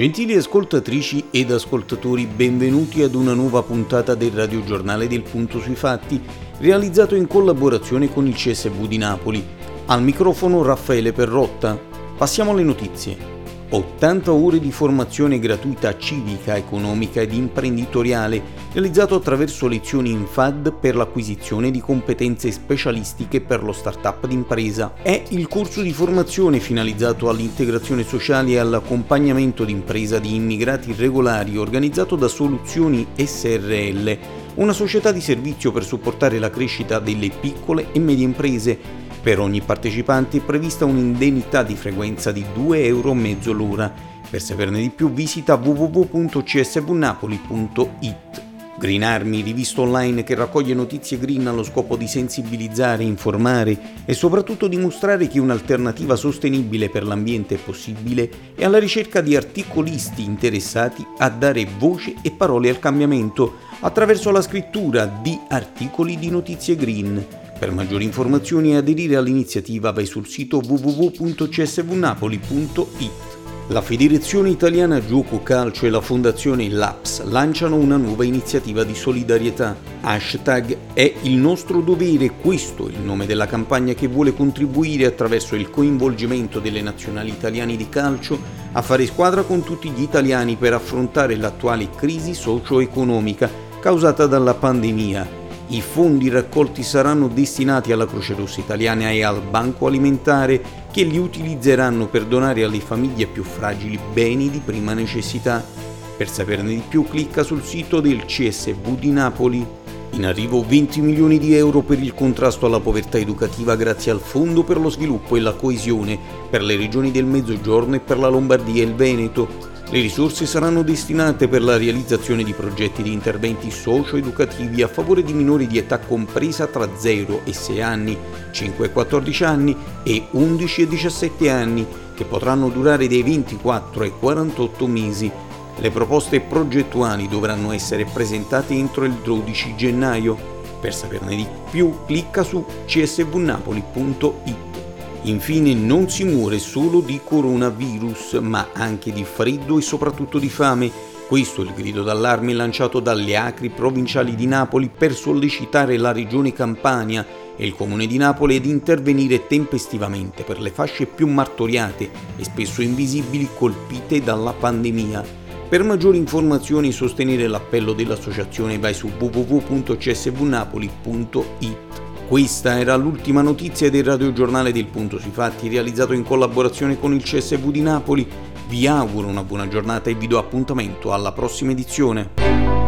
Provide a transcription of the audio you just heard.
Gentili ascoltatrici ed ascoltatori, benvenuti ad una nuova puntata del radiogiornale del Punto sui Fatti, realizzato in collaborazione con il CSV di Napoli. Al microfono Raffaele Perrotta. Passiamo alle notizie. 80 ore di formazione gratuita civica, economica ed imprenditoriale, realizzato attraverso lezioni in FAD per l'acquisizione di competenze specialistiche per lo startup d'impresa. È il corso di formazione finalizzato all'integrazione sociale e all'accompagnamento d'impresa di immigrati irregolari, organizzato da Soluzioni SRL, una società di servizio per supportare la crescita delle piccole e medie imprese. Per ogni partecipante è prevista un'indennità di frequenza di €2,50 l'ora. Per saperne di più visita www.csvnapoli.it. Green Army, rivista online che raccoglie notizie green allo scopo di sensibilizzare, informare e soprattutto dimostrare che un'alternativa sostenibile per l'ambiente è possibile, e alla ricerca di articolisti interessati a dare voce e parole al cambiamento attraverso la scrittura di articoli di notizie green. Per maggiori informazioni e aderire all'iniziativa vai sul sito www.csvnapoli.it. La Federazione Italiana Giuoco Calcio e la Fondazione LAPS lanciano una nuova iniziativa di solidarietà. Hashtag è il nostro dovere, questo è il nome della campagna che vuole contribuire attraverso il coinvolgimento delle nazionali italiane di calcio a fare squadra con tutti gli italiani per affrontare l'attuale crisi socio-economica causata dalla pandemia. I fondi raccolti saranno destinati alla Croce Rossa Italiana e al Banco Alimentare, che li utilizzeranno per donare alle famiglie più fragili beni di prima necessità. Per saperne di più clicca sul sito del CSV di Napoli. In arrivo 20 milioni di euro per il contrasto alla povertà educativa grazie al Fondo per lo sviluppo e la coesione per le regioni del Mezzogiorno e per la Lombardia e il Veneto. Le risorse saranno destinate per la realizzazione di progetti di interventi socio-educativi a favore di minori di età compresa tra 0 e 6 anni, 5 e 14 anni e 11 e 17 anni, che potranno durare dai 24 ai 48 mesi. Le proposte progettuali dovranno essere presentate entro il 12 gennaio. Per saperne di più, clicca su csvnapoli.it. Infine, non si muore solo di coronavirus, ma anche di freddo e soprattutto di fame. Questo è il grido d'allarme lanciato dalle ACRI provinciali di Napoli per sollecitare la Regione Campania e il Comune di Napoli ad intervenire tempestivamente per le fasce più martoriate e spesso invisibili colpite dalla pandemia. Per maggiori informazioni e sostenere l'appello dell'associazione vai su www.csvnapoli.it. Questa era l'ultima notizia del radiogiornale del Punto sui Fatti, realizzato in collaborazione con il CSV di Napoli. Vi auguro una buona giornata e vi do appuntamento alla prossima edizione.